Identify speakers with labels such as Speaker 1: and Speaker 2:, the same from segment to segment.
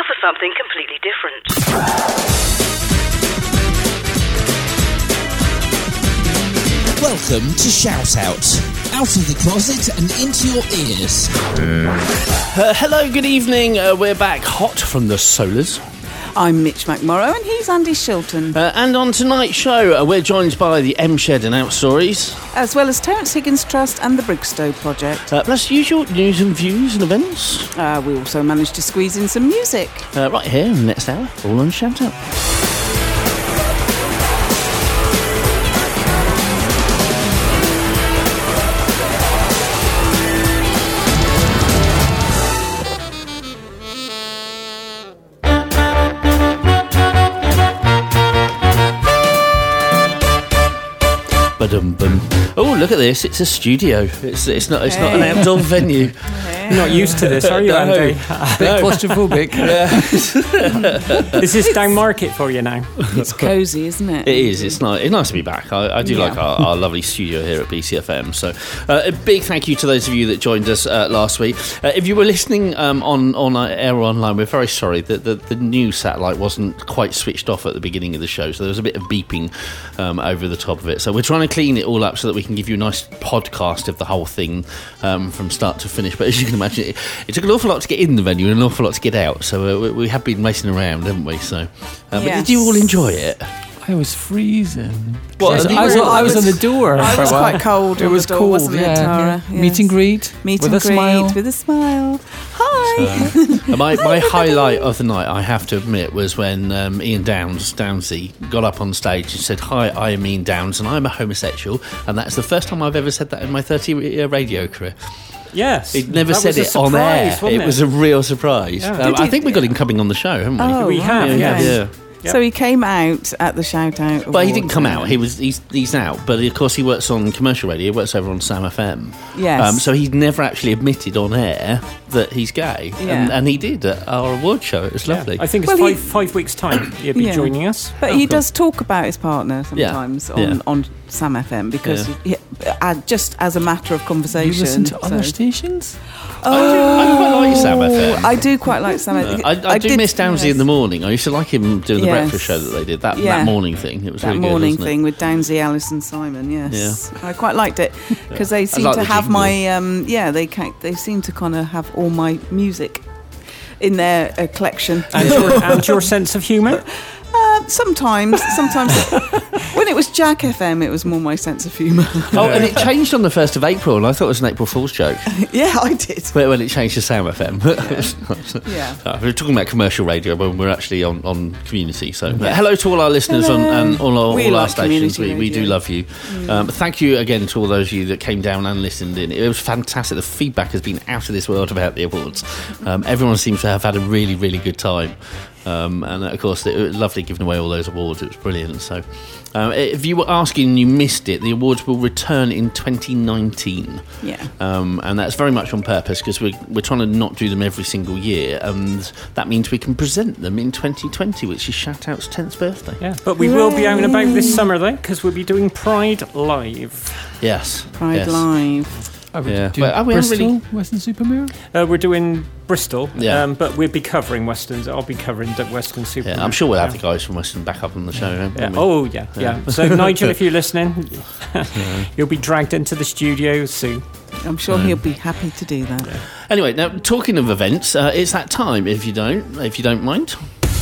Speaker 1: Now for something completely different.
Speaker 2: Welcome to Shout Out of the closet and into your ears.
Speaker 3: Hello, good evening. We're back hot from the Solars.
Speaker 4: I'm Mitch McMorrow and he's Andy Shilton.
Speaker 3: And on tonight's show, we're joined by the M Shed and Out Stories,
Speaker 4: as well as Terence Higgins Trust and the Brigstow Project.
Speaker 3: Plus usual news and views and events.
Speaker 4: We also managed to squeeze in some music.
Speaker 3: Right here in the next hour, all on Shout Out. Oh, look at this! It's a studio. It's not an outdoor venue.
Speaker 5: You're not used to this, are you, Andy?
Speaker 6: A bit claustrophobic.
Speaker 5: Is this down market for you now?
Speaker 4: It's cosy, isn't it?
Speaker 3: It is. It's nice to be back. I do like our lovely studio here at BCFM. So a big thank you to those of you that joined us last week. If you were listening on air or online, we're very sorry that the new satellite wasn't quite switched off at the beginning of the show. So there was a bit of beeping over the top of it. So we're trying to clean it all up so that we can give you a nice podcast of the whole thing from start to finish. But as you can imagine, it took an awful lot to get in the venue and an awful lot to get out. So we have been racing around, haven't we? So, but did you all enjoy it?
Speaker 6: I was freezing.
Speaker 3: What?
Speaker 6: I was on the door.
Speaker 4: I was quite cold.
Speaker 6: It was cold,
Speaker 4: wasn't it, Tara?
Speaker 6: Yeah. Meet and greet. With a smile.
Speaker 4: Hi.
Speaker 3: My highlight of the night, I have to admit, was when Ian Downsy got up on stage and said, "Hi, I am Ian Downs and I'm a homosexual," and that's the first time I've ever said that in my 30-year radio career.
Speaker 5: Yes.
Speaker 3: He'd never said it on air. It was a real surprise.
Speaker 5: Yeah.
Speaker 3: I think we got him coming on the show, haven't we?
Speaker 4: Oh,
Speaker 5: we have, yes.
Speaker 3: Yeah.
Speaker 4: So he came out at the Shout Out.
Speaker 3: But he didn't come out. He's out. But of course, he works on commercial radio. He works over on Sam FM.
Speaker 4: Yes.
Speaker 3: So he's never actually admitted on air that he's gay, and he did at our award show. It was lovely.
Speaker 5: I think it's five weeks' time he'll be joining us.
Speaker 4: But he does talk about his partner sometimes on Sam FM because just as a matter of conversation.
Speaker 6: You listen to other stations?
Speaker 3: I quite like Sam FM.
Speaker 4: I do quite like Sam FM.
Speaker 3: I do miss Downsy in the morning. I used to like him doing the breakfast show that they did. That morning thing. It was really good. That morning
Speaker 4: thing with Downsy, Alice and Simon. Yes, I quite liked it because they seem to have my. They seem to kind of have all my music in their collection.
Speaker 5: And your sense of humour.
Speaker 4: Sometimes when it was Jack FM, it was more my sense of humour.
Speaker 3: And it changed on the 1st of April, and I thought it was an April Fool's joke.
Speaker 4: Yeah, I did.
Speaker 3: When it changed to Sam FM. We're talking about commercial radio when we're actually on community. So hello to all our listeners on all our stations. We do love you. Thank you again to all those of you that came down and listened in. It was fantastic. The feedback has been out of this world about the awards. Everyone seems to have had a really, really good time. And of course, it was lovely giving away all those awards. It was brilliant. So, if you were asking and you missed it, the awards will return in 2019.
Speaker 4: Yeah.
Speaker 3: And that's very much on purpose because we're trying to not do them every single year, and that means we can present them in 2020, which is Shout Out's 10th birthday.
Speaker 5: Yeah. But we will be out and about this summer though, because we'll be doing Pride Live.
Speaker 3: Yes.
Speaker 4: Pride Live.
Speaker 6: Are we doing Bristol, Western-super-Mare?
Speaker 5: We're doing Bristol,
Speaker 3: Yeah.
Speaker 5: But we'll be covering Westerns. I'll be covering Western Super.
Speaker 3: Yeah, I'm sure we'll have the guys from Western back up on the show.
Speaker 5: Yeah. Oh, yeah. So, Nigel, if you're listening, you'll be dragged into the studio soon.
Speaker 4: I'm sure he'll be happy to do that.
Speaker 3: Yeah. Anyway, now, talking of events, it's that time, if you don't mind.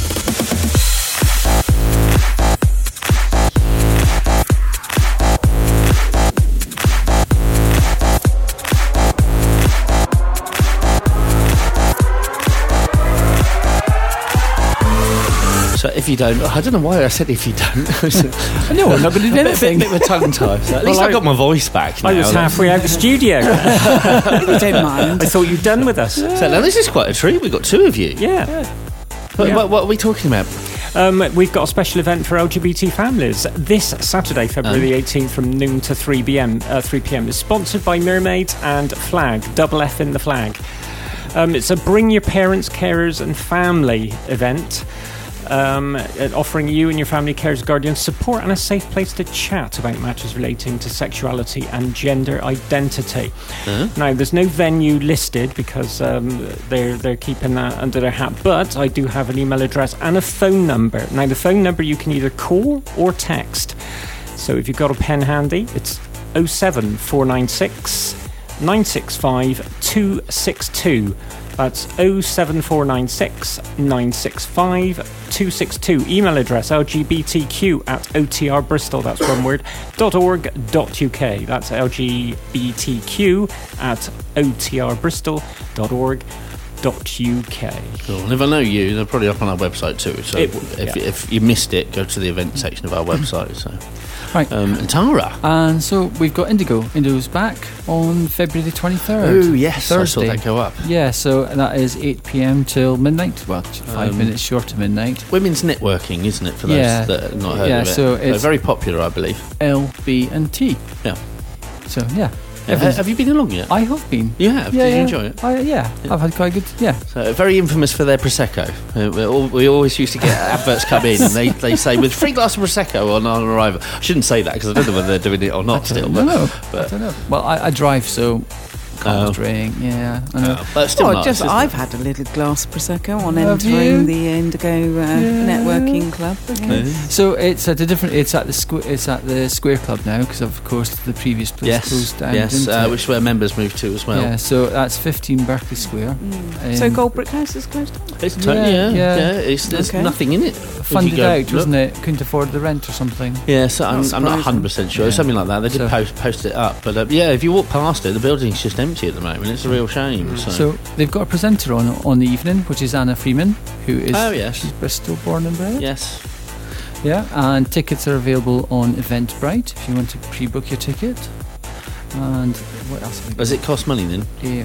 Speaker 3: So if you don't, I don't know why I said if you don't.
Speaker 6: No, I'm not going to do anything.
Speaker 3: A bit of a tongue tie. So at least I got my voice back now.
Speaker 5: I was halfway out the studio.
Speaker 4: You don't mind.
Speaker 5: I thought you'd done with us.
Speaker 3: So now this is quite a treat. We've got two of you.
Speaker 5: Yeah.
Speaker 3: What are we talking about?
Speaker 5: We've got a special event for LGBT families this Saturday, February the 18th from noon to 3 p.m. It's sponsored by Mermaid and Flag, double F in the flag. It's a bring your parents, carers and family event. offering you and your family carers, guardians support and a safe place to chat about matters relating to sexuality and gender identity. Now, there's no venue listed because they're keeping that under their hat, but I do have an email address and a phone number. Now, the phone number you can either call or text. So if you've got a pen handy, it's 07496 965 262. That's 07496 965 262. Email address lgbtq@otrbristol, that's one word, .org.uk. That's lgbtq@otrbristol.org.uk.
Speaker 3: Cool. And if I know you, they're probably up on our website too. So if you missed it, go to the event section of our website. So.
Speaker 6: Right.
Speaker 3: And Tara.
Speaker 6: And so we've got Indigo. Indigo's back on February the 23rd.
Speaker 3: Oh, yes.
Speaker 6: Thursday.
Speaker 3: I saw that go up.
Speaker 6: Yeah, so that is 8 p.m. till midnight. Well, 5 minutes short of midnight.
Speaker 3: Women's networking, isn't it, for those that have not heard of it?
Speaker 6: So it's
Speaker 3: very popular, I believe.
Speaker 6: LB&T.
Speaker 3: Yeah.
Speaker 6: So, yeah.
Speaker 3: Have you been along yet?
Speaker 6: I have been.
Speaker 3: You have?
Speaker 6: Yeah,
Speaker 3: Did you enjoy it?
Speaker 6: I've had quite good,
Speaker 3: So, very infamous for their Prosecco. We always used to get adverts come in and they say, with free glass of Prosecco on arrival. I shouldn't say that because I don't know whether they're doing it or not still.
Speaker 6: I don't know. Well, I drive, so... can't drink,
Speaker 3: but still nice,
Speaker 4: I've had a little glass of Prosecco on entering the Indigo networking club.
Speaker 6: Okay. So it's at the Square Club now because of course the previous place closed down.
Speaker 3: Yes, which is where members moved to as well.
Speaker 6: Yeah, so that's 15 Berkeley Square.
Speaker 4: So Goldbrick House is closed down.
Speaker 3: It's there's nothing in it.
Speaker 6: Funded out, wasn't it? Couldn't afford the rent or something.
Speaker 3: Yeah, so I'm not 100% sure. Something like that. They did post it up, but if you walk past it, the building's just empty at the moment. It's a real shame.
Speaker 6: So they've got a presenter on the evening, which is Anna Freeman, who is she's Bristol born and bred.
Speaker 3: Yes.
Speaker 6: Yeah, and tickets are available on Eventbrite if you want to pre-book your ticket. And what else?
Speaker 3: Does it cost money then?
Speaker 6: Yeah,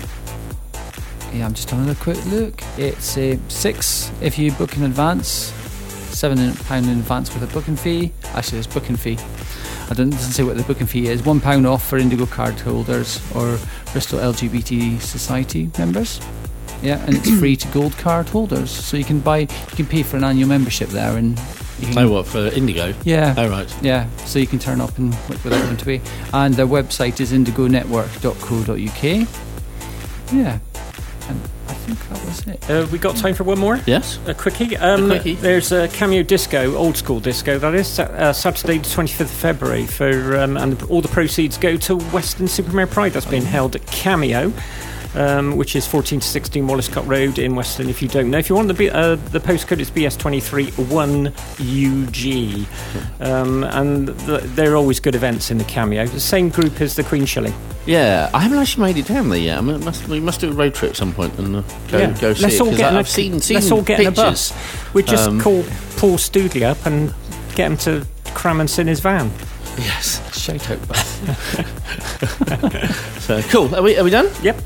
Speaker 6: I'm just having a quick look. It's $6 if you book in advance, £7 in advance with a booking fee. Actually, there's booking fee. It doesn't say what the booking fee is. £1 off for Indigo card holders or Bristol LGBT Society members. Yeah, and it's free to gold card holders. So you can pay for an annual membership there, and you can,
Speaker 3: what, for Indigo?
Speaker 6: Yeah.
Speaker 3: Oh, right.
Speaker 6: Yeah, so you can turn up and without having to pay. And their website is indigonetwork.co.uk. Yeah. And I think that was it.
Speaker 5: We got time for one more?
Speaker 3: Yes.
Speaker 5: A quickie. There's a Cameo Disco, old school disco, that is, Saturday the 25th of February, and all the proceeds go to Weston-super-Mare Pride. That's being held at Cameo, which is 14 to 16 Walliscott Road in Weston, if you don't know. If you want the postcode, it's BS23 1UG. And there are always good events in the Cameo. The same group as the Queen Shilling.
Speaker 3: Yeah, I haven't actually made it down there yet. We must do a road trip at some point and go see it. I've seen
Speaker 5: let's all get
Speaker 3: pictures.
Speaker 5: in a bus. We just call Paul Stoodley up and get him to cram us in his van.
Speaker 3: Yes.
Speaker 6: Shout out bus.
Speaker 3: So cool. Are we done?
Speaker 5: Yep.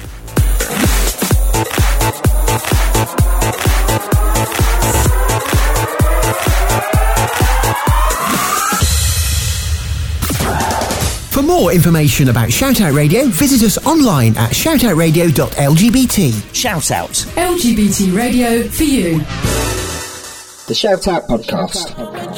Speaker 7: For more information about Shout Out Radio, visit us online at shoutoutradio.lgbt.
Speaker 2: Shout Out.
Speaker 8: LGBT radio for you.
Speaker 9: The Shout Out Podcast.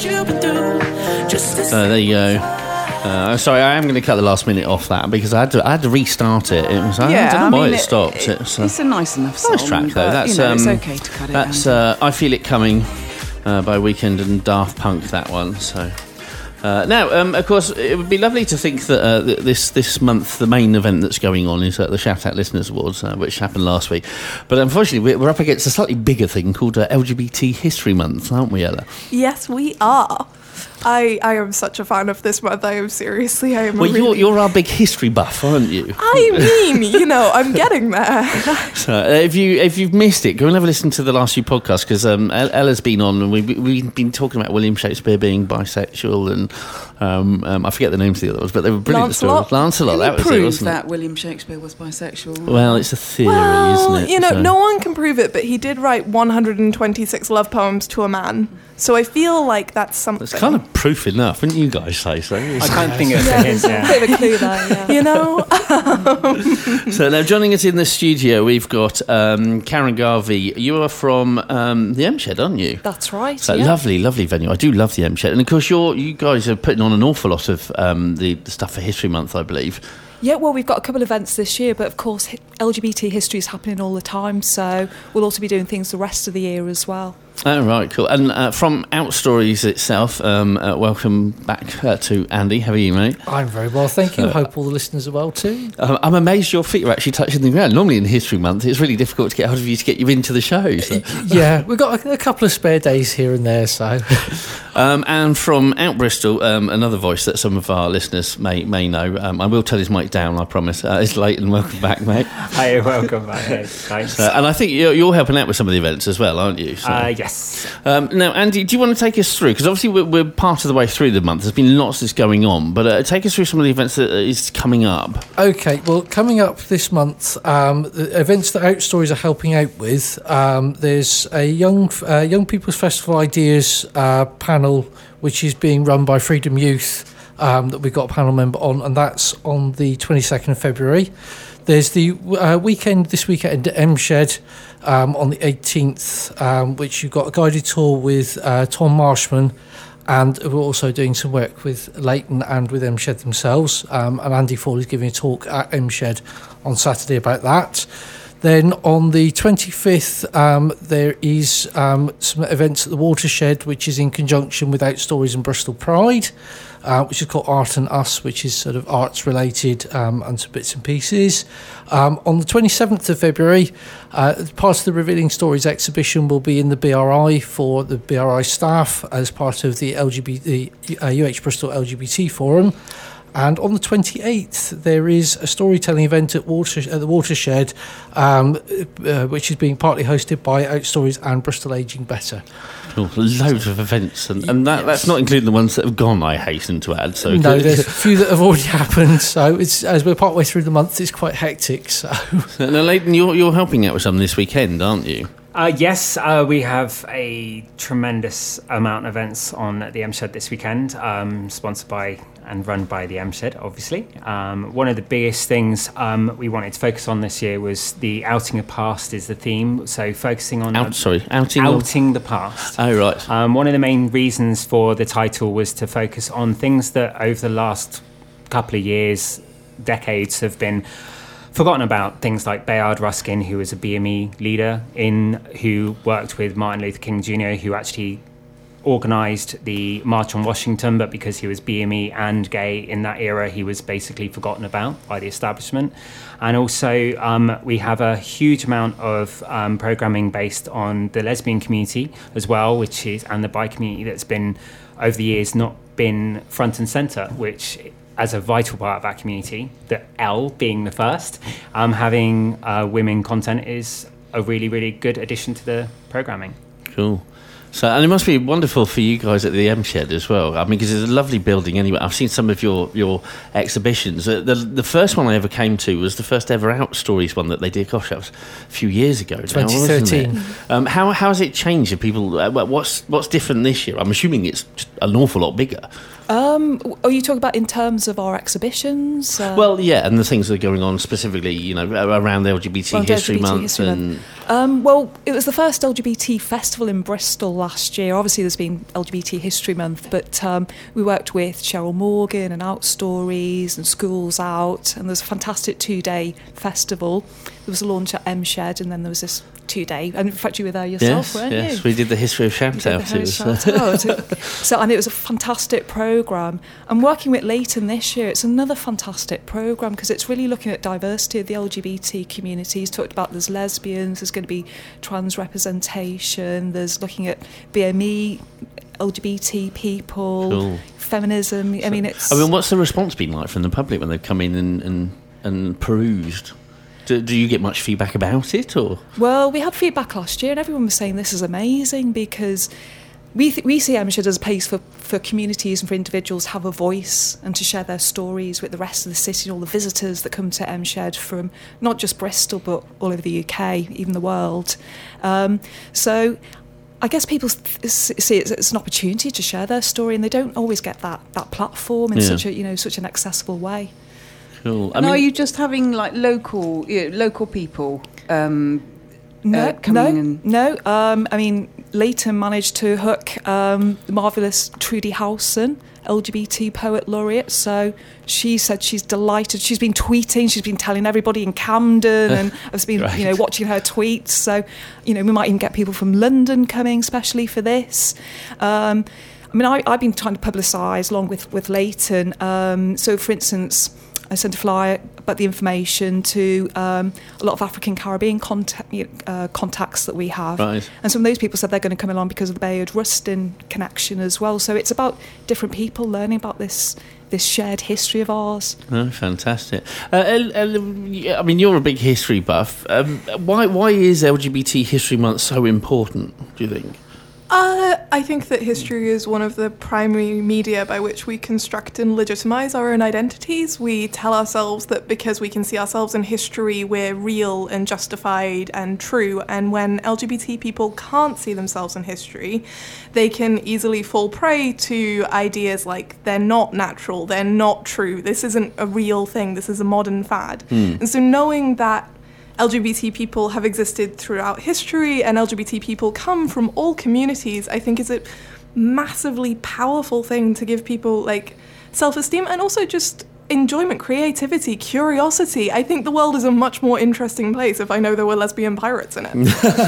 Speaker 3: There you go. Sorry, I am going to cut the last minute off that because I had to restart it. I don't know why it stopped.
Speaker 4: It's a nice enough song.
Speaker 3: Nice track though. That's
Speaker 4: it's okay to cut it.
Speaker 3: That's I Feel It Coming by Weekend and Daft Punk. That one. So. Now, of course, it would be lovely to think that this month the main event that's going on is the Shout Out Listeners Awards, which happened last week. But unfortunately, we're up against a slightly bigger thing called LGBT History Month, aren't we, Ella?
Speaker 10: Yes, we are. I am such a fan of this month. I am.
Speaker 3: Well, you're our big history buff, aren't you?
Speaker 10: I mean, I'm getting there.
Speaker 3: So, if you've missed it, go and have a listen to the last few podcasts because Ella's been on and we've been talking about William Shakespeare being bisexual and I forget the names of the others, but they were brilliant.
Speaker 10: Lancelot.
Speaker 3: That was it, wasn't
Speaker 4: that William Shakespeare was bisexual.
Speaker 3: Well, it's a theory, isn't it?
Speaker 10: No one can prove it, but he did write 126 love poems to a man. So I feel like that's something.
Speaker 3: It's kind of proof enough, wouldn't you guys say so?
Speaker 5: I can't think of a hint.
Speaker 10: A bit of a clue there, yeah.
Speaker 4: You know?
Speaker 3: So now joining us in the studio, we've got Karen Garvey. You are from the M Shed, aren't you?
Speaker 10: That's right.
Speaker 3: So lovely, lovely venue. I do love the M Shed. And of course, you guys are putting on an awful lot of the stuff for History Month, I believe.
Speaker 10: Yeah, well, we've got a couple of events this year, but of course, LGBT history is happening all the time, so we'll also be doing things the rest of the year as well.
Speaker 3: Oh, right, cool. And from Outstories itself, welcome back to Andy. How are you, mate?
Speaker 11: I'm very well, thank you. Hope all the listeners are well too.
Speaker 3: I'm amazed your feet are actually touching the ground. Normally in History Month, it's really difficult to get hold of you to get you into the show. So.
Speaker 11: Yeah, we've got a couple of spare days here and there, so...
Speaker 3: and from Out Bristol, another voice that some of our listeners may know. I will turn his mic down, I promise. It's Leighton. Welcome back, mate.
Speaker 5: Hi, welcome back. Hey, thanks.
Speaker 3: And I think you're helping out with some of the events as well, aren't you? So.
Speaker 5: Yes.
Speaker 3: Now, Andy, do you want to take us through? Because obviously we're part of the way through the month. There's been lots that's going on. But take us through some of the events that is coming up.
Speaker 11: OK, well, coming up this month, the events that Outstories are helping out with, there's a Young People's Festival Ideas panel, which is being run by Freedom Youth, that we've got a panel member on, and that's on the 22nd of February. There's the this weekend at M Shed on the 18th, which you've got a guided tour with Tom Marshman, and we're also doing some work with Leighton and with M Shed themselves. And Andy Ford is giving a talk at M Shed on Saturday about that. Then on the 25th, there is some events at the Watershed, which is in conjunction with Outstories and Bristol Pride, which is called Art and Us, which is sort of arts related and some bits and pieces. On the 27th of February, part of the Revealing Stories exhibition will be in the BRI for the BRI staff as part of the UH Bristol LGBT Forum. And on the 28th, there is a storytelling event at the Watershed, which is being partly hosted by Outstories and Bristol Aging Better.
Speaker 3: Oh, loads of events, and that's not including the ones that have gone, I hasten to add. So
Speaker 11: no, there's a few that have already happened, so it's, as we're partway through the month, it's quite hectic. So.
Speaker 3: Now, Leighton, you're helping out with something this weekend, aren't you?
Speaker 5: Yes, we have a tremendous amount of events on the M Shed this weekend, sponsored by and run by the M Shed, obviously. One of the biggest things we wanted to focus on this year was the Outing the Past is the theme. So focusing on outing the past.
Speaker 3: Oh, right.
Speaker 5: One of the main reasons for the title was to focus on things that over the last couple of years, decades, have been forgotten about. Things like Bayard Ruskin, who was a BME leader who worked with Martin Luther King Jr., who actually organised the March on Washington, but because he was BME and gay in that era, he was basically forgotten about by the establishment. And also we have a huge amount of programming based on the lesbian community as well, and the bi community that's been over the years not been front and centre, which as a vital part of that community, the L being the first, having women content is a really, really good addition to the programming.
Speaker 3: Cool. So, and it must be wonderful for you guys at the M Shed as well. I mean, because it's a lovely building anyway. I've seen some of your exhibitions. The first one I ever came to was the first ever Outstories one that they did. Gosh, that was a few years ago.
Speaker 11: 2013.
Speaker 3: Now, how has it changed? Are people, what's different this year? I'm assuming it's just an awful lot bigger.
Speaker 10: Are you talking about in terms of our exhibitions?
Speaker 3: Well, yeah, and the things that are going on specifically, around the LGBT History Month.
Speaker 10: Well, it was the first LGBT festival in Bristol last year. Obviously, there's been LGBT History Month, but we worked with Cheryl Morgan and Outstories and Schools Out, and there's a fantastic 2-day festival. There was a launch at M Shed, and then there was this 2-day. And in fact, you were there yourself, weren't you?
Speaker 3: Yes, we did the history of Shout Out.
Speaker 10: And it was a fantastic programme. And working with Leighton this year, it's another fantastic programme because it's really looking at diversity of the LGBT community. He's talked about there's lesbians, there's going to be trans representation, there's looking at BME, LGBT people, feminism. I mean,
Speaker 3: what's the response been like from the public when they've come in and perused? Do you get much feedback about it, or?
Speaker 10: Well, we had feedback last year, and everyone was saying this is amazing because we see M Shed as a place for communities and for individuals to have a voice and to share their stories with the rest of the city and all the visitors that come to M Shed from not just Bristol but all over the UK, even the world. So I guess people see it as an opportunity to share their story, and they don't always get that platform in such an accessible way.
Speaker 3: Cool.
Speaker 4: Are you just having like local people?
Speaker 10: No. I mean, Leighton managed to hook the marvellous Trudy Howson, LGBT poet laureate. So she said she's delighted. She's been tweeting. She's been telling everybody in Camden, and I've been watching her tweets. So we might even get people from London coming, especially for this. I mean, I've been trying to publicise along with Leighton. So, for instance, I sent a flyer about the information to a lot of African Caribbean contacts that we have.
Speaker 3: Right.
Speaker 10: And some of those people said they're going to come along because of the Bayard Rustin connection as well. So it's about different people learning about this shared history of ours.
Speaker 3: Oh, fantastic. I mean, you're a big history buff. Why is LGBT History Month so important, do you think?
Speaker 12: I think that history is one of the primary media by which we construct and legitimize our own identities. We tell ourselves that because we can see ourselves in history, we're real and justified and true. And when LGBT people can't see themselves in history, they can easily fall prey to ideas like they're not natural, they're not true, this isn't a real thing, this is a modern fad. And so knowing that LGBT people have existed throughout history and LGBT people come from all communities, I think is a massively powerful thing to give people like self-esteem and also just enjoyment, creativity, curiosity. I think the world is a much more interesting place if I know there were lesbian pirates in it.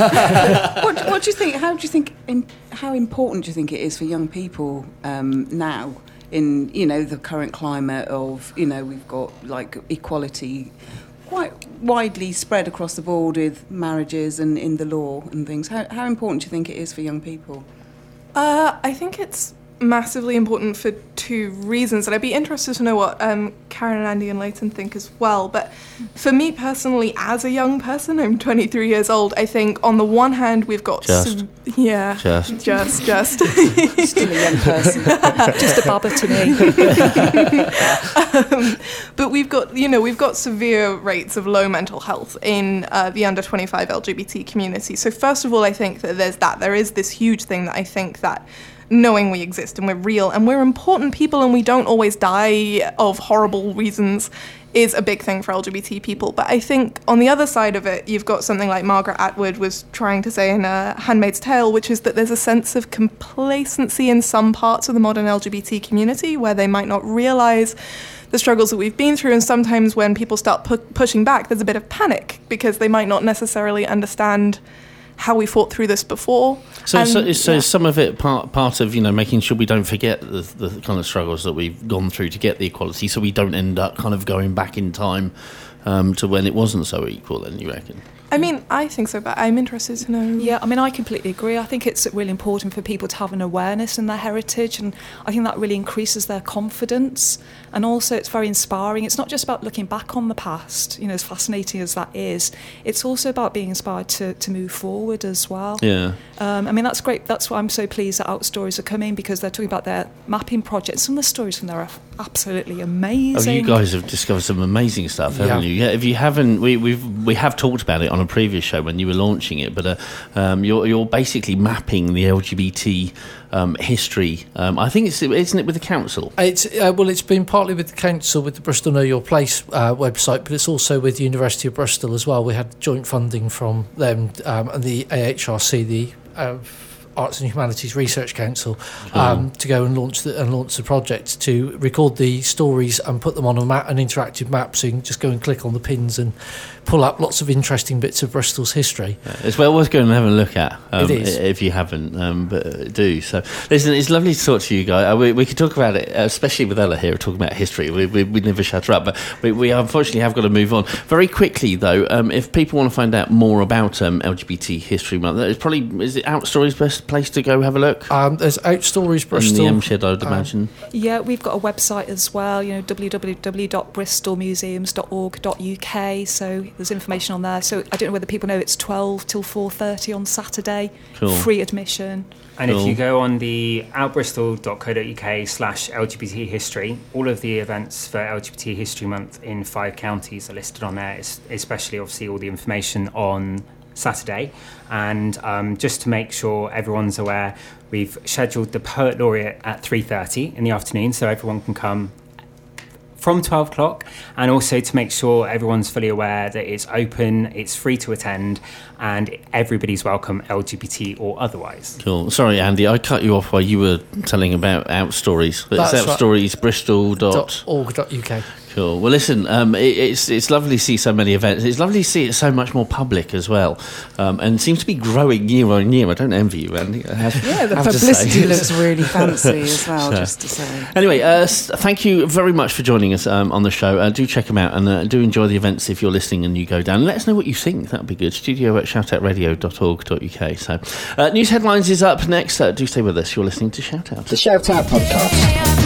Speaker 4: What do you think? How important do you think it is for young people now in the current climate of we've got like equality quite widely spread across the board with marriages and in the law and things. How important do you think it is for young people?
Speaker 12: I think it's massively important for two reasons, and I'd be interested to know what Karen and Andy and Leighton think as well. But for me personally, as a young person, I'm 23 years old, I think on the one hand we've got
Speaker 3: just
Speaker 12: still
Speaker 4: a young person,
Speaker 10: just a baba to
Speaker 12: me. But we've got severe rates of low mental health in the under 25 LGBT community. So first of all, I think that there is this huge thing that I think that knowing we exist and we're real and we're important people and we don't always die of horrible reasons is a big thing for LGBT people. But I think on the other side of it, you've got something like Margaret Atwood was trying to say in Handmaid's Tale, which is that there's a sense of complacency in some parts of the modern LGBT community where they might not realise the struggles that we've been through, and sometimes when people start pushing back, there's a bit of panic because they might not necessarily understand how we fought through this before.
Speaker 3: So some of it part of making sure we don't forget the kind of struggles that we've gone through to get the equality, so we don't end up kind of going back in time to when it wasn't so equal. Then you reckon?
Speaker 12: I mean, I think so, but I'm interested to know.
Speaker 10: Yeah, I mean, I completely agree. I think it's really important for people to have an awareness in their heritage, and I think that really increases their confidence. And also, it's very inspiring. It's not just about looking back on the past, as fascinating as that is. It's also about being inspired to move forward as well.
Speaker 3: Yeah.
Speaker 10: I mean, that's great. That's why I'm so pleased that Outstories are coming, because they're talking about their mapping project. Some of the stories from there are absolutely amazing.
Speaker 3: Oh, you guys have discovered some amazing stuff, haven't you? Yeah. If you haven't, we have talked about it on a previous show when you were launching it, but you're basically mapping the LGBT history. I think isn't it with the council?
Speaker 11: It's been partly with the council, with the Bristol Know Your Place website, but it's also with the University of Bristol as well. We had joint funding from them and the AHRC, the Arts and Humanities Research Council, to go and launch the project, to record the stories and put them on an interactive map, so you can just go and click on the pins and pull up lots of interesting bits of Bristol's history.
Speaker 3: It's well worth going and having a look at
Speaker 11: if
Speaker 3: you haven't, but do. So listen, it's lovely to talk to you guys. We could talk about it, especially with Ella here talking about history. We never shut her up, but we unfortunately have got to move on very quickly. Though, if people want to find out more about LGBT History Month, is it Outstories best place to go have a look?
Speaker 11: There's Outstories Bristol
Speaker 3: in the M-Shed, I'd imagine.
Speaker 10: Yeah, we've got a website as well. www.bristolmuseums.org.uk. So there's information on there. So I don't know whether people know it's 12 till 4:30 on Saturday.
Speaker 3: Cool.
Speaker 10: Free admission.
Speaker 13: And if you go on the outbristol.co.uk/LGBT history, all of the events for LGBT History Month in 5 counties are listed on there, especially obviously all the information on Saturday. And just to make sure everyone's aware, we've scheduled the Poet Laureate at 3:30 in the afternoon, so everyone can come from 12 o'clock, and also to make sure everyone's fully aware that it's open, it's free to attend, and everybody's welcome, LGBT or otherwise.
Speaker 3: Cool. Sorry, Andy, I cut you off while you were telling about Outstories.
Speaker 11: That's
Speaker 3: it's outstoriesbristol.org.uk. Cool. Well, listen, it's lovely to see so many events. It's lovely to see it so much more public as well, and seems to be growing year on year. I don't envy you, Andy.
Speaker 4: The publicity looks really fancy as well, just to say.
Speaker 3: Anyway, thank you very much for joining us on the show. Do check them out, and do enjoy the events if you're listening and you go down. Let us know what you think. That would be good. studio@shoutoutradio.org.uk. So, news headlines is up next. Do stay with us. You're listening to Shout Out.
Speaker 9: The Shout Out Podcast.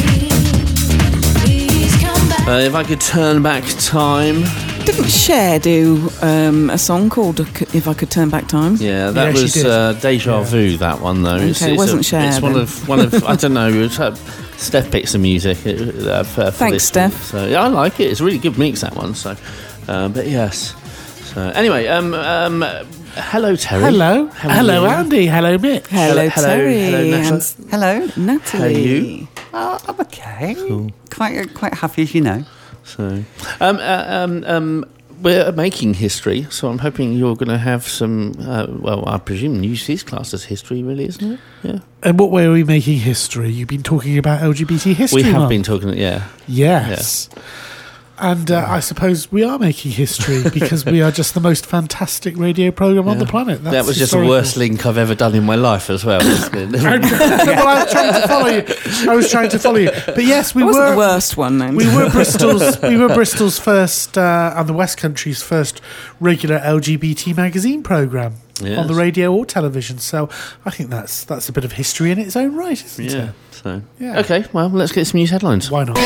Speaker 3: If I could turn back time.
Speaker 4: Didn't Cher do a song called If I Could Turn Back Time?
Speaker 3: Yeah, that was Deja Vu, that one, though.
Speaker 4: Okay, it wasn't Cher.
Speaker 3: It's one of I don't know, Steph picks the music. For
Speaker 4: Thanks, Steph.
Speaker 3: So, yeah, I like it. It's a really good mix, that one. So, but yes. So, anyway, hello, Terry.
Speaker 14: Hello, Andy. Hello, Mick.
Speaker 4: Hello, Terry.
Speaker 15: Hello,
Speaker 4: Natalie.
Speaker 3: How are you?
Speaker 15: I'm okay.
Speaker 3: Cool.
Speaker 15: Quite happy, as you know.
Speaker 3: So, we're making history, so I'm hoping you're going to have some. Well, I presume UC's class as history, really, isn't it? Yeah.
Speaker 14: And what way are we making history? You've been talking about LGBT history.
Speaker 3: We have been talking. Yeah.
Speaker 14: Yes. Yeah. And I suppose we are making history because we are just the most fantastic radio programme on the planet.
Speaker 3: That was just the worst link I've ever done in my life as well.
Speaker 14: Well, I was trying to follow you. But yes, we were
Speaker 4: the worst one then.
Speaker 14: We were Bristol's first and the West Country's first regular LGBT magazine programme on the radio or television. So I think that's a bit of history in its own right, isn't it?
Speaker 3: So okay, well, let's get some news headlines.
Speaker 14: Why not?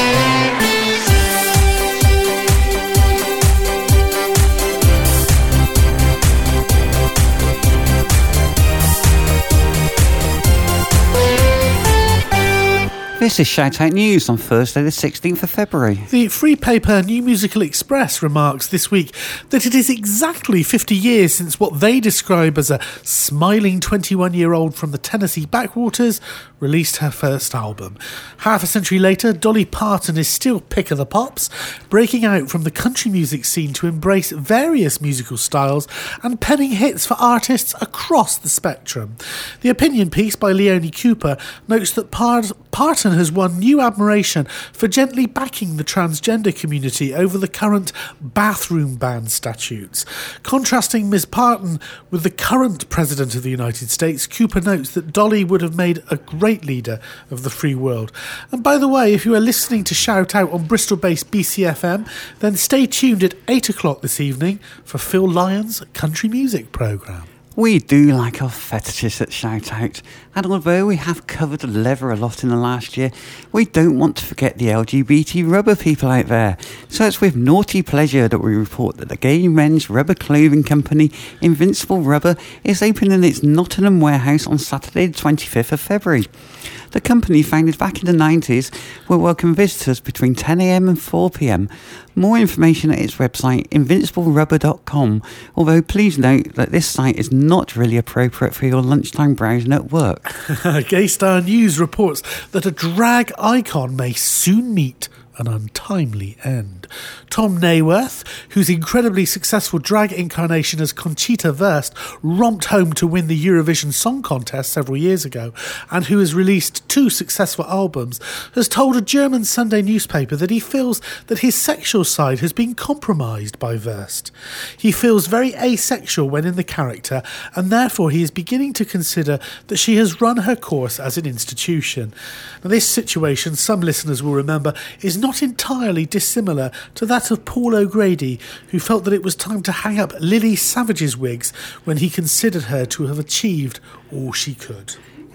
Speaker 15: This is Shout Out News on Thursday the 16th of February.
Speaker 14: The free paper New Musical Express remarks this week that it is exactly 50 years since what they describe as a smiling 21-year-old from the Tennessee backwaters released her first album. Half a century later, Dolly Parton is still pick of the pops, breaking out from the country music scene to embrace various musical styles and penning hits for artists across the spectrum. The opinion piece by Leonie Cooper notes that Parton has won new admiration for gently backing the transgender community over the current bathroom ban statutes. Contrasting Ms. Parton with the current President of the United States, Cooper notes that Dolly would have made a great leader of the free world. And by the way, if you are listening to Shout Out on Bristol-based BCFM, then stay tuned at 8 o'clock this evening for Phil Lyons' country music programme.
Speaker 15: We do like our fetishes at Shout Out, and although we have covered leather a lot in the last year, we don't want to forget the LGBT rubber people out there. So it's with naughty pleasure that we report that the gay men's rubber clothing company Invincible Rubber is opening its Nottingham warehouse on Saturday the 25th of February. The company, founded back in the 90s, will welcome visitors between 10 a.m. and 4 p.m. More information at its website, invinciblerubber.com, although please note that this site is not really appropriate for your lunchtime browsing at work.
Speaker 14: Gay Star News reports that a drag icon may soon meet an untimely end. Tom Nayworth, whose incredibly successful drag incarnation as Conchita Wurst romped home to win the Eurovision Song Contest several years ago, and who has released 2 successful albums, has told a German Sunday newspaper that he feels that his sexual side has been compromised by Wurst. He feels very asexual when in the character, and therefore he is beginning to consider that she has run her course as an institution. Now, this situation, some listeners will remember, is not entirely dissimilar to that of Paul O'Grady, who felt that it was time to hang up Lily Savage's wigs when he considered her to have achieved all she could.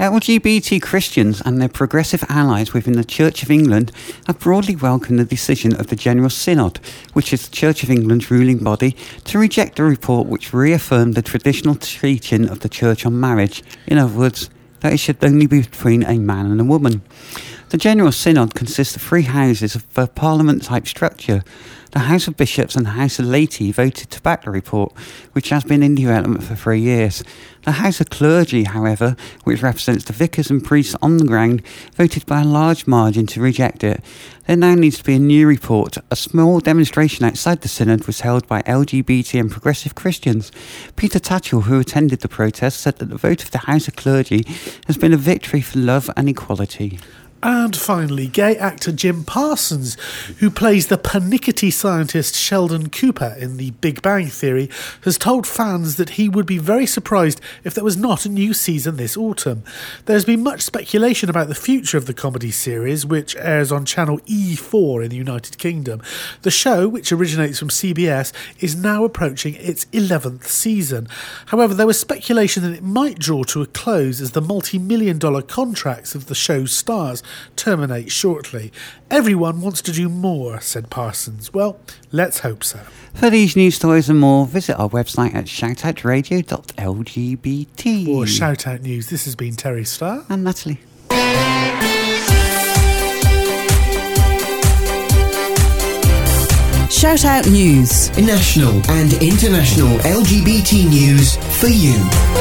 Speaker 15: LGBT Christians and their progressive allies within the Church of England have broadly welcomed the decision of the General Synod, which is the Church of England's ruling body, to reject a report which reaffirmed the traditional teaching of the Church on marriage. In other words, that it should only be between a man and a woman. The General Synod consists of 3 houses of a parliament-type structure. The House of Bishops and the House of Laity voted to back the report, which has been in development for 3 years. The House of Clergy, however, which represents the vicars and priests on the ground, voted by a large margin to reject it. There now needs to be a new report. A small demonstration outside the synod was held by LGBT and progressive Christians. Peter Tatchell, who attended the protest, said that the vote of the House of Clergy has been a victory for love and equality.
Speaker 14: And finally, gay actor Jim Parsons, who plays the pernickety scientist Sheldon Cooper in The Big Bang Theory, has told fans that he would be very surprised if there was not a new season this autumn. There's been much speculation about the future of the comedy series, which airs on channel E4 in the United Kingdom. The show, which originates from CBS, is now approaching its 11th season. However, there was speculation that it might draw to a close as the multi-million-dollar contracts of the show's stars terminate shortly. Everyone wants to do more, said Parsons. Well, let's hope so.
Speaker 15: For these news stories and more, visit our website at shoutoutradio.lgbt.
Speaker 14: For Shout Out News, this has been Terry Starr
Speaker 15: and Natalie.
Speaker 7: Shout Out News. National and international LGBT news for you.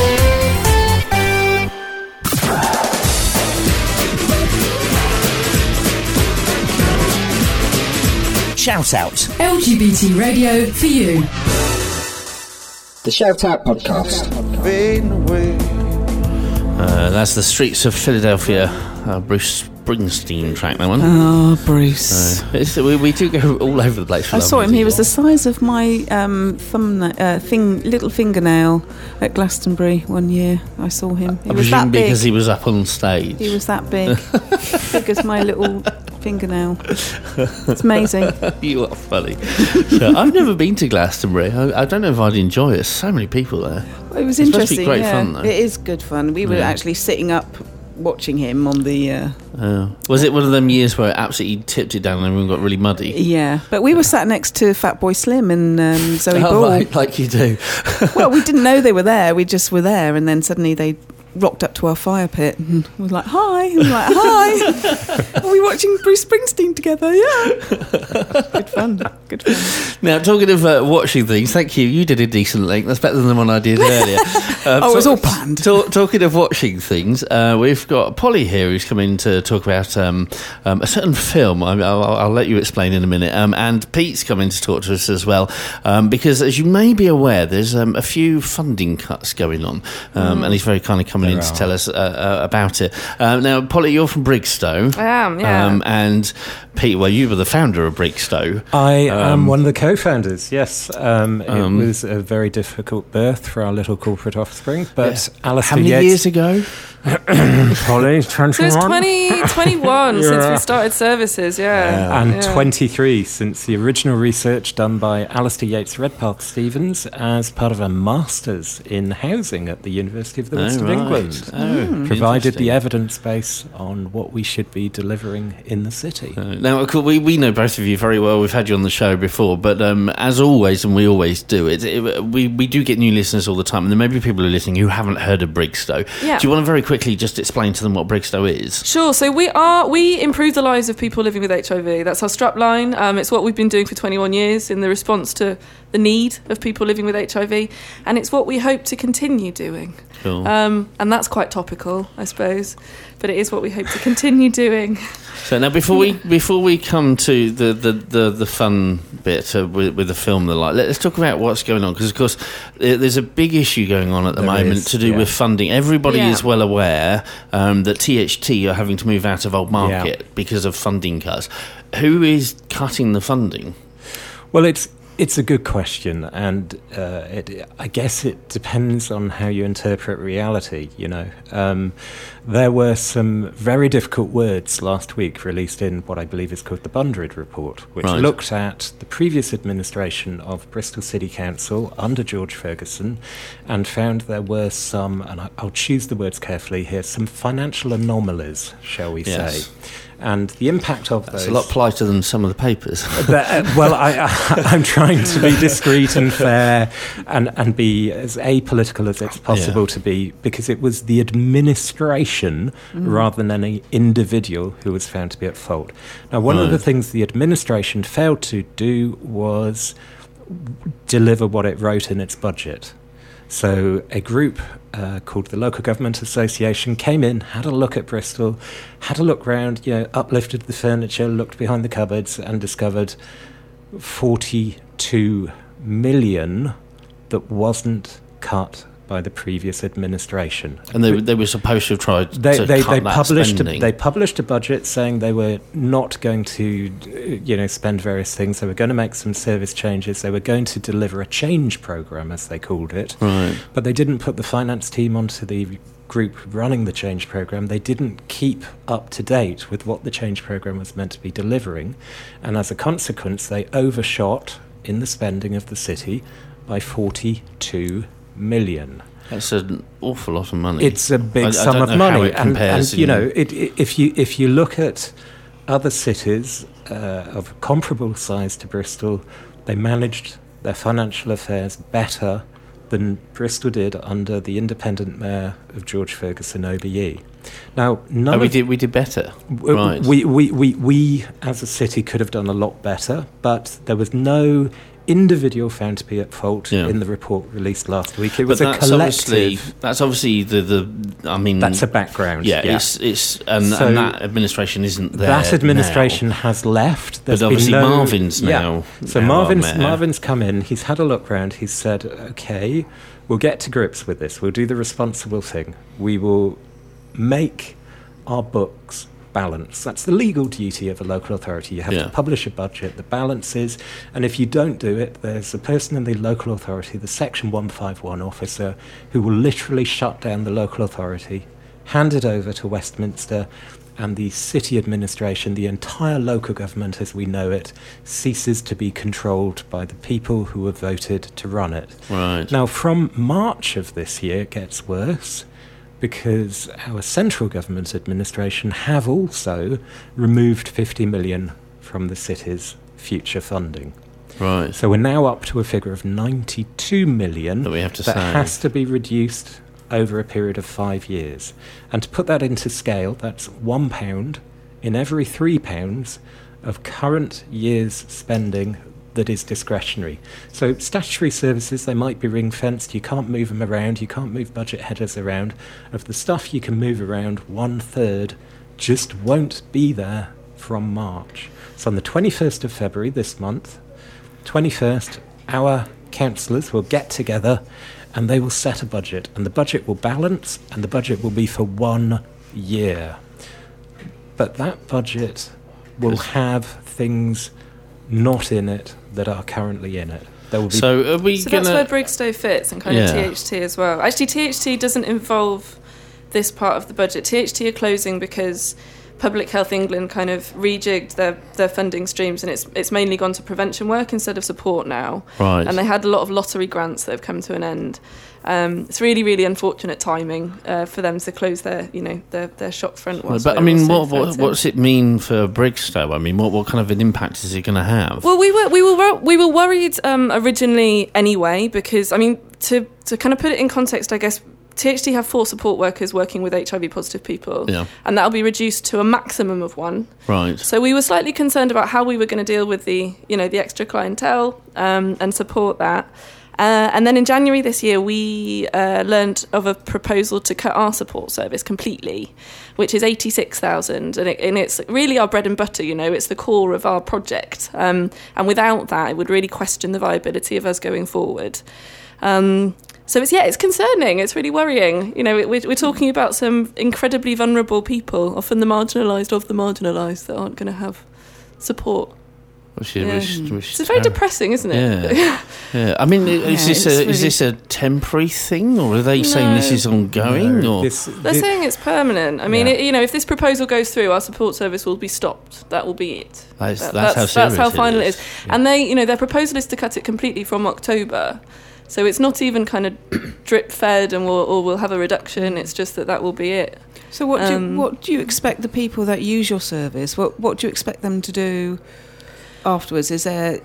Speaker 2: Shout Out.
Speaker 8: LGBT radio for you.
Speaker 9: The Shout Out Podcast.
Speaker 3: That's the Streets of Philadelphia, Bruce Springsteen track, that one.
Speaker 4: Oh, Bruce.
Speaker 3: We do go all over the place for
Speaker 4: I saw him.
Speaker 3: music.
Speaker 4: He was the size of my little fingernail at Glastonbury one year. I saw him. He
Speaker 3: I
Speaker 4: was
Speaker 3: presume
Speaker 4: that big.
Speaker 3: because he was up on stage.
Speaker 4: He was that big. Big as my little fingernail. It's amazing.
Speaker 3: You are funny. So, I've never been to Glastonbury. I don't know if I'd enjoy it. There's so many people there.
Speaker 4: Well, it was
Speaker 3: It's
Speaker 4: interesting.
Speaker 3: supposed to be great
Speaker 4: yeah.
Speaker 3: fun, though.
Speaker 4: It is good fun. We were
Speaker 3: Yeah.
Speaker 4: actually sitting up watching him on the...
Speaker 3: Was it one of them years where it absolutely tipped it down and everyone got really muddy?
Speaker 4: Yeah, but we were sat next to Fatboy Slim and Zoe Ball.
Speaker 3: Right, like you do.
Speaker 4: Well, we didn't know they were there. We just were there, and then suddenly they rocked up to our fire pit and was like, "Hi!" And we're like, "Hi! Are we watching Bruce Springsteen together?" Yeah, good fun. Good fun.
Speaker 3: Now, talking of watching things, thank you. You did a decent link. That's better than the one I did earlier.
Speaker 4: It was all planned.
Speaker 3: Talking of watching things, we've got Polly here who's come in to talk about a certain film. I'll let you explain in a minute. And Pete's come in to talk to us as well, because as you may be aware, there's a few funding cuts going on, and he's very kindly coming in to tell us about it. Now, Polly, you're from Brigstow.
Speaker 16: I am, yeah.
Speaker 3: And Pete, well, you were the founder of Brigstow.
Speaker 17: I am one of the co-founders, yes. It was a very difficult birth for our little corporate offspring, but Alistair
Speaker 3: How many
Speaker 17: Yates...
Speaker 3: years ago?
Speaker 17: Polly, 21?
Speaker 16: So it's 2021 since we started services,
Speaker 17: And 23 since the original research done by Alistair Yates Redpath Stevens as part of a master's in housing at the University of the West of England. Provided the evidence base on what we should be delivering in the city.
Speaker 3: Now, we know both of you very well. We've had you on the show before, but as always, and we always do, we do get new listeners all the time, and there may be people who are listening who haven't heard of Brigstow.
Speaker 16: Yeah.
Speaker 3: Do you want to very quickly just explain to them what Brigstow is?
Speaker 16: Sure. So we improve the lives of people living with HIV. That's our strapline. It's what we've been doing for 21 years in the response to the need of people living with HIV, and it's what we hope to continue doing.
Speaker 3: Cool.
Speaker 16: And that's quite topical, I suppose, but it is what we hope to continue doing.
Speaker 3: So now, before we come to the fun bit with the film, and the like, let's talk about what's going on, because of course there's a big issue going on at the moment to do with funding. Everybody is well aware that THT are having to move out of Old Market because of funding cuts. Who is cutting the funding?
Speaker 17: Well, it's a good question, and I guess it depends on how you interpret reality, you know. There were some very difficult words last week released in what I believe is called the Bundred Report, which looked at the previous administration of Bristol City Council under George Ferguson and found there were some, and I'll choose the words carefully here, some financial anomalies, shall we say. And the impact of
Speaker 3: That's
Speaker 17: those...
Speaker 3: a lot politer than some of the papers.
Speaker 17: Well, I'm trying to be discreet and fair and be as apolitical as it's possible to be, because it was the administration rather than any individual who was found to be at fault. Now, one of the things the administration failed to do was deliver what it wrote in its budget. So a group called the Local Government Association came in, had a look at Bristol, had a look round, uplifted the furniture, looked behind the cupboards and discovered 42 million that wasn't cut by the previous administration.
Speaker 3: And they were supposed to have tried to cut that spending.
Speaker 17: They published a budget saying they were not going to, spend various things. They were going to make some service changes. They were going to deliver a change programme, as they called it.
Speaker 3: Right.
Speaker 17: But they didn't put the finance team onto the group running the change programme. They didn't keep up to date with what the change programme was meant to be delivering. And as a consequence, they overshot in the spending of the city by 42 million.
Speaker 3: That's an awful lot of money.
Speaker 17: It's a big sum of money, and if you look at other cities of comparable size to Bristol, they managed their financial affairs better than Bristol did under the independent mayor of George Ferguson OBE. Now,
Speaker 3: we did better. Right.
Speaker 17: We as a city could have done a lot better, but there was no individual found to be at fault in the report released last week. It was a collective.
Speaker 3: That's obviously
Speaker 17: that's a background.
Speaker 3: Yeah, it's and that administration isn't there.
Speaker 17: That administration has left.
Speaker 3: But obviously Marvin's now.
Speaker 17: So Marvin's come in. He's had a look round. He's said, "Okay, we'll get to grips with this. We'll do the responsible thing. We will make our books balance." That's the legal duty of a local authority. You have to publish a budget that balances, and if you don't do it, there's a person in the local authority, the Section 151 officer, who will literally shut down the local authority, hand it over to Westminster, and the city administration, the entire local government as we know it, ceases to be controlled by the people who have voted to run it.
Speaker 3: Right.
Speaker 17: Now, from March of this year, it gets worse, because our central government administration have also removed 50 million from the city's future funding.
Speaker 3: Right.
Speaker 17: So we're now up to a figure of 92 million
Speaker 3: that we have to
Speaker 17: that has to be reduced over a period of 5 years. And to put that into scale, that's £1 in every £3 of current year's spending that is discretionary. So statutory services, they might be ring-fenced. You can't move them around. You can't move budget headers around. Of the stuff you can move around, 1/3 just won't be there from March. So on the 21st of February this month, 21st, our councillors will get together and they will set a budget. And the budget will balance, and the budget will be for 1 year. But that budget will have things not in it that are currently in it. There will be
Speaker 3: so
Speaker 16: that's where Brigstow fits, and kind of THT as well. Actually, THT doesn't involve this part of the budget. THT are closing because Public Health England kind of rejigged their funding streams, and it's mainly gone to prevention work instead of support now.
Speaker 3: Right.
Speaker 16: And they had a lot of lottery grants that have come to an end. It's really, really unfortunate timing for them to close their shop front.
Speaker 3: But I mean, what's it mean for Brigstow? I mean, what kind of an impact is it going to have?
Speaker 16: Well, we were worried originally anyway, because I mean, to kind of put it in context, I guess THT have 4 support workers working with HIV positive people, and that'll be reduced to a maximum of 1.
Speaker 3: Right.
Speaker 16: So we were slightly concerned about how we were going to deal with the extra clientele and support that. And then in January this year, we learned of a proposal to cut our support service completely, which is 86,000, and it's really our bread and butter. It's the core of our project, and without that, it would really question the viability of us going forward. So it's concerning. It's really worrying. We're talking about some incredibly vulnerable people, often the marginalised of the marginalised, that aren't going to have support. It's very depressing, isn't it?
Speaker 3: Yeah. I mean, is this a temporary thing, or are they saying this is ongoing?
Speaker 16: No, they're saying it's permanent. I mean, if this proposal goes through, our support service will be stopped. That will be it.
Speaker 3: That's how
Speaker 16: final it is. And their proposal is to cut it completely from October. So it's not even kind of drip fed and we'll have a reduction. It's just that will be it.
Speaker 4: So what do you expect the people that use your service? What do you expect them to do afterwards? Is there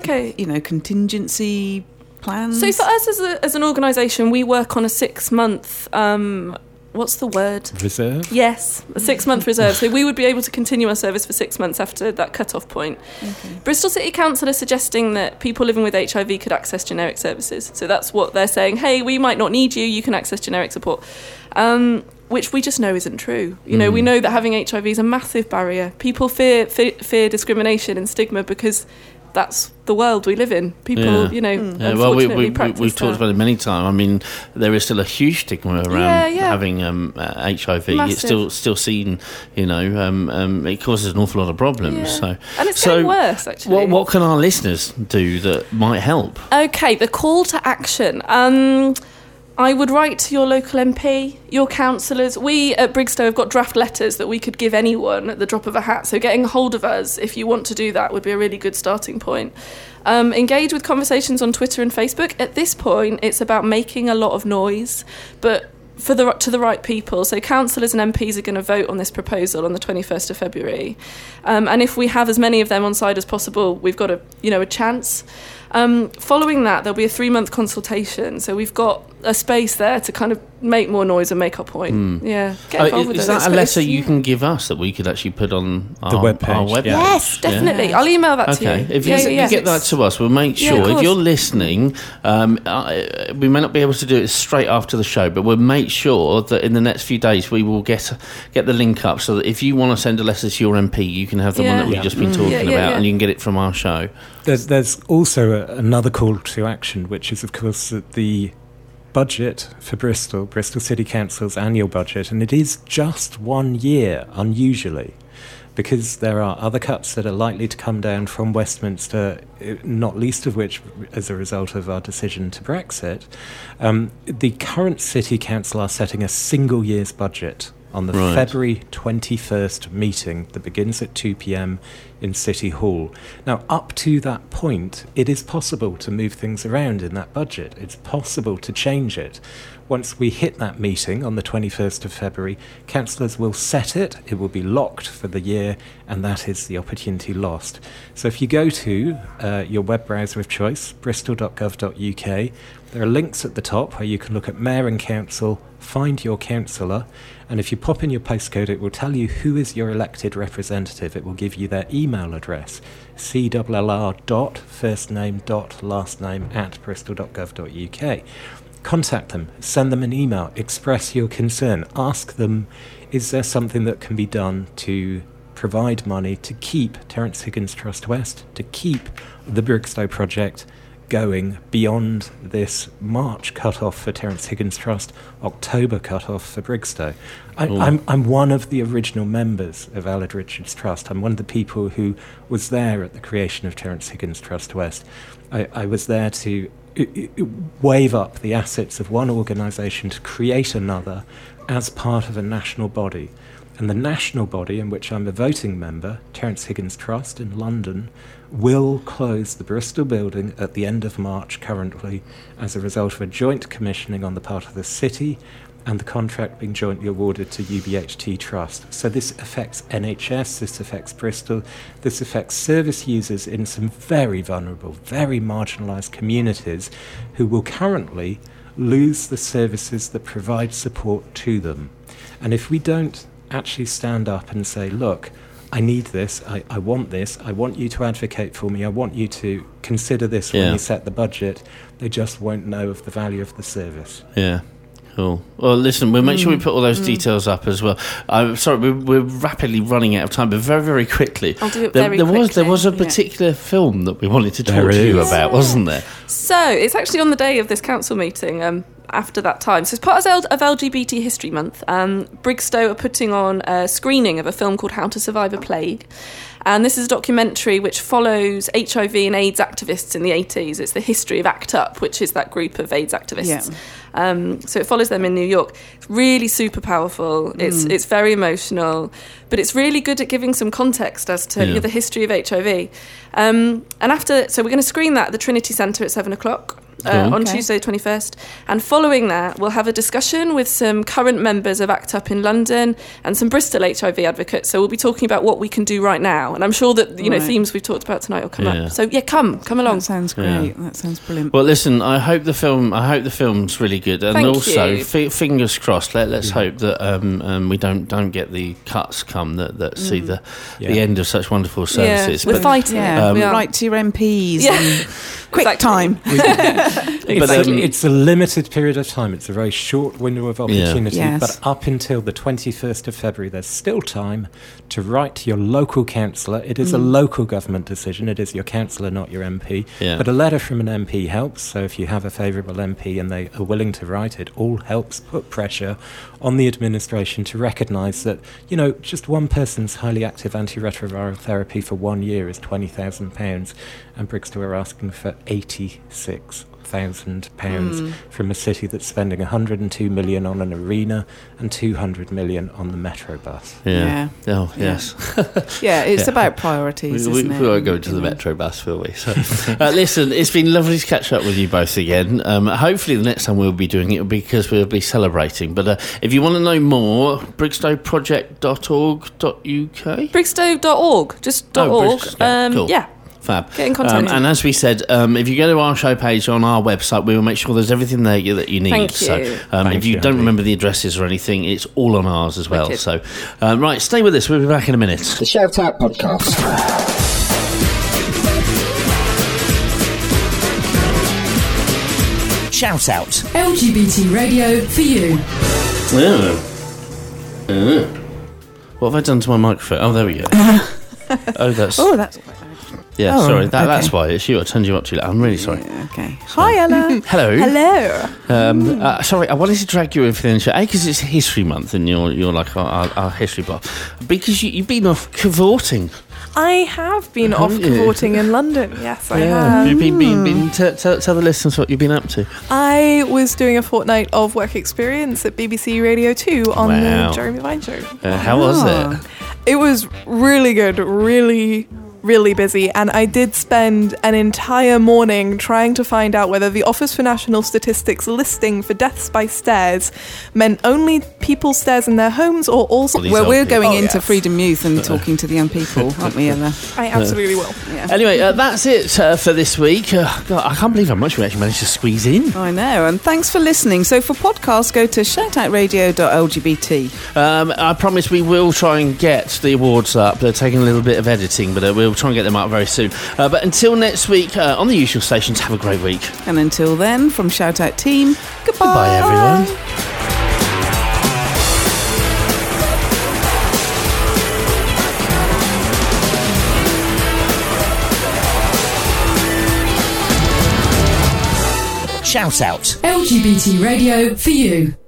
Speaker 4: contingency plans?
Speaker 16: So for us as an organisation, we work on a 6-month. What's the word?
Speaker 17: Reserve?
Speaker 16: Yes, a 6-month reserve. So we would be able to continue our service for 6 months after that cut-off point.
Speaker 4: Okay.
Speaker 16: Bristol City Council are suggesting that people living with HIV could access generic services. So that's what they're saying. Hey, we might not need you can access generic support. Which we just know isn't true. We know that having HIV is a massive barrier. People fear discrimination and stigma because that's the world we live in. People, unfortunately practice
Speaker 3: we've talked about it many times. I mean, there is still a huge stigma around having HIV.
Speaker 16: Massive.
Speaker 3: It's still seen, it causes an awful lot of problems.
Speaker 16: Yeah.
Speaker 3: So,
Speaker 16: and it's getting worse, actually.
Speaker 3: What can our listeners do that might help?
Speaker 16: Okay, the call to action. I would write to your local MP, your councillors. We at Brigstow have got draft letters that we could give anyone at the drop of a hat. So getting hold of us, if you want to do that, would be a really good starting point. Engage with conversations on Twitter and Facebook. At this point, it's about making a lot of noise, but to the right people. So councillors and MPs are going to vote on this proposal on the 21st of February. And if we have as many of them on side as possible, we've got a chance. Following that, there'll be a 3-month consultation. So we've got a space there to kind of make more noise and make our point. Yeah, get involved with
Speaker 3: it. Is that a letter you can give us that we could actually put on
Speaker 17: the webpage?
Speaker 3: Our webpage?
Speaker 16: Yes, definitely. Yeah. I'll email that to you.
Speaker 3: If you get that to us, we'll make sure. If you're listening, we may not be able to do it straight after the show, but we'll make sure that in the next few days we will get the link up so that if you want to send a letter to your MP, you can have the one that we've just been talking about, and you can get it from our show.
Speaker 17: There's also another call to action, which is, of course, the budget for Bristol City Council's annual budget, and it is just 1 year, unusually, because there are other cuts that are likely to come down from Westminster, not least of which as a result of our decision to Brexit. The current City Council are setting a single year's budget on the February 21st meeting that begins at 2 p.m. in City Hall. Now, up to that point, it is possible to move things around in that budget. It's possible to change it. Once we hit that meeting on the 21st of February, councillors will set it, it will be locked for the year, and that is the opportunity lost. So if you go to your web browser of choice, bristol.gov.uk, there are links at the top where you can look at Mayor and Council, find your councillor, and if you pop in your postcode, it will tell you who is your elected representative. It will give you their email address, cllr.firstname.lastname@bristol.gov.uk. Contact them, send them an email, express your concern, ask them, is there something that can be done to provide money to keep Terence Higgins Trust West, to keep the Brigstow project going beyond this March cut-off for Terence Higgins Trust, October cut-off for Brigstow. I'm one of the original members of Aled Richards Trust. I'm one of the people who was there at the creation of Terence Higgins Trust West. I was there to wave up the assets of one organisation to create another as part of a national body. And the national body, in which I'm a voting member, Terence Higgins Trust in London, will close the Bristol building at the end of March currently as a result of a joint commissioning on the part of the city and the contract being jointly awarded to UBHT Trust. So this affects NHS, this affects Bristol, this affects service users in some very vulnerable, very marginalised communities who will currently lose the services that provide support to them. And if we don't actually stand up and say, look, I need this, I want this, I want you to advocate for me, I want you to consider this when you set the budget, they just won't know of the value of the service.
Speaker 3: Yeah. Cool. Well, listen, we'll make sure we put all those details up as well. I'm sorry, we're rapidly running out of time, but very, very quickly.
Speaker 16: I'll do it very quickly.
Speaker 3: There was a particular film that we wanted to talk to you about, wasn't there?
Speaker 16: So, it's actually on the day of this council meeting, after that time. So as part of LGBT History Month, Brigstow are putting on a screening of a film called How to Survive a Plague. And this is a documentary which follows HIV and AIDS activists in the 80s. It's the history of ACT UP, which is that group of AIDS activists. Yeah. So it follows them in New York. It's really super powerful. It's very emotional, but it's really good at giving some context as to the history of HIV. So we're going to screen that at the Trinity Centre at 7:00. on Tuesday 21st. And following that, we'll have a discussion with some current members of ACT UP in London and some Bristol HIV advocates. So we'll be talking about what we can do right now. And I'm sure that, themes we've talked about tonight will come up. So come along.
Speaker 4: That sounds great. That sounds brilliant.
Speaker 3: Well, listen, I hope the film's really good. And
Speaker 16: Thank
Speaker 3: also,
Speaker 16: you.
Speaker 3: fingers crossed, let's hope that we don't get the cuts come that see the end of such wonderful services.
Speaker 16: We're fighting it.
Speaker 4: We write to your MPs. And quick time.
Speaker 17: It's a limited period of time. It's a very short window of opportunity.
Speaker 4: Yes.
Speaker 17: But up until the 21st of February, there's still time to write to your local councillor. It is a local government decision. It is your councillor, not your MP.
Speaker 3: Yeah.
Speaker 17: But a letter from an MP helps. So if you have a favourable MP and they are willing to write it, all helps put pressure on the administration to recognise that, just one person's highly active antiretroviral therapy for 1 year is £20,000, and Brixton are asking for £86,000 from a city that's spending 102 million on an arena and 200 million on the Metro bus.
Speaker 3: Yeah. Oh, yes.
Speaker 4: It's about priorities, isn't it?
Speaker 3: We won't go to the Metro bus, will we? So, listen, it's been lovely to catch up with you both again. Hopefully the next time we'll be doing it will be because we'll be celebrating. But if you want to know more, brigstowproject.org.uk?
Speaker 16: Brigstow.org, just .org.
Speaker 3: Cool.
Speaker 16: Yeah.
Speaker 3: Fab.
Speaker 16: Get in contact.
Speaker 3: And as we said, if you go to our show page on our website, we will make sure there's everything there that you need.
Speaker 16: Thank you.
Speaker 3: So if you don't remember the addresses or anything, it's all on ours as well.
Speaker 16: Wicked.
Speaker 3: So, right, stay with us. We'll be back in a minute.
Speaker 9: The Shout Out Podcast.
Speaker 2: Shout Out.
Speaker 8: LGBT radio for you.
Speaker 3: What have I done to my microphone? Oh, there we go. That's... Yeah,
Speaker 4: Oh,
Speaker 3: sorry.
Speaker 4: okay.
Speaker 3: That's why. It's you. I turned you up too late. I'm really sorry.
Speaker 4: Okay. Hi, Ella.
Speaker 3: Hello.
Speaker 4: Hello.
Speaker 3: Sorry, I wanted to drag you in for the show. Because it's History Month and you're like our history buff. Because you've been off cavorting.
Speaker 12: I have been off
Speaker 3: Haven't you?
Speaker 12: cavorting in London. Yes, I have.
Speaker 3: You've been tell the listeners what you've been up to.
Speaker 12: I was doing a fortnight of work experience at BBC Radio 2 on
Speaker 3: Wow.
Speaker 12: the Jeremy Vine show.
Speaker 3: How was it?
Speaker 12: It was really good, really busy, and I did spend an entire morning trying to find out whether the Office for National Statistics listing for deaths by stairs meant only people's stairs in their homes or also...
Speaker 4: Well, we're going into Freedom Youth and talking to the young people, aren't we, Ella?
Speaker 12: I absolutely will.
Speaker 4: Yeah.
Speaker 3: Anyway, that's it for this week. God, I can't believe how much we actually managed to squeeze in.
Speaker 4: I know, and thanks for listening. So for podcasts, go to shoutoutradio.lgbt.
Speaker 3: I promise we will try and get the awards up. They're taking a little bit of editing, but we'll try and get them up very soon. But until next week, on the usual stations, have a great week.
Speaker 4: And until then, from Shout Out Team, goodbye.
Speaker 3: Goodbye, everyone.
Speaker 2: Shout Out.
Speaker 8: LGBT radio for you.